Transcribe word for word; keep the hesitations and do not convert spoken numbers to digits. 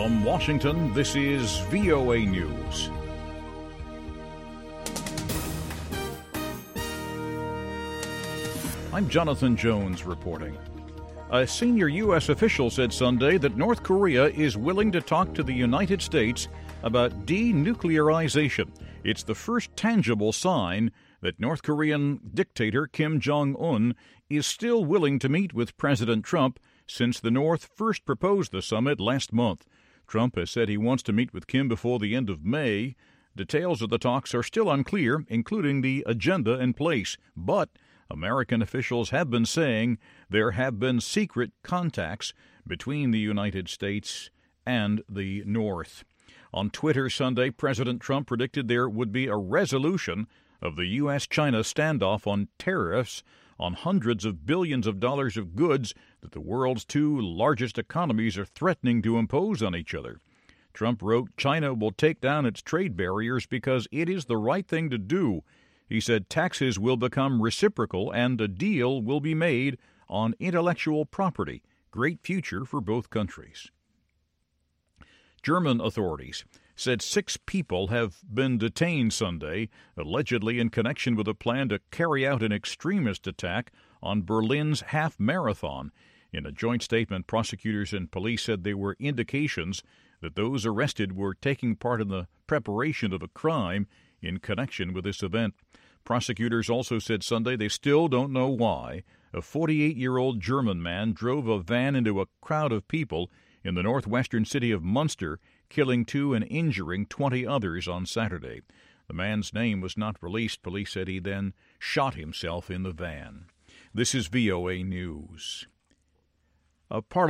From Washington, this is V O A News. I'm Jonathan Jones reporting. A senior U S official said Sunday that North Korea is willing to talk to the United States about denuclearization. It's the first tangible sign that North Korean dictator Kim Jong-un is still willing to meet with President Trump since the North first proposed the summit last month. Trump has said he wants to meet with Kim before the end of May. Details of the talks are still unclear, including the agenda in place, but American officials have been saying there have been secret contacts between the United States and the North. On Twitter Sunday, President Trump predicted there would be a resolution of the U S China standoff on tariffs on hundreds of billions of dollars of goods that the world's two largest economies are threatening to impose on each other. Trump wrote, "China will take down its trade barriers because it is the right thing to do." He said taxes will become reciprocal and a deal will be made on intellectual property. Great future for both countries. German authorities said six people have been detained Sunday, allegedly in connection with a plan to carry out an extremist attack on Berlin's half marathon. In a joint statement, prosecutors and police said there were indications that those arrested were taking part in the preparation of a crime in connection with this event. Prosecutors also said Sunday they still don't know why a forty-eight-year-old German man drove a van into a crowd of people in the northwestern city of Munster, killing two and injuring twenty others on Saturday. The man's name was not released. Police said he then shot himself in the van. This is V O A News. A part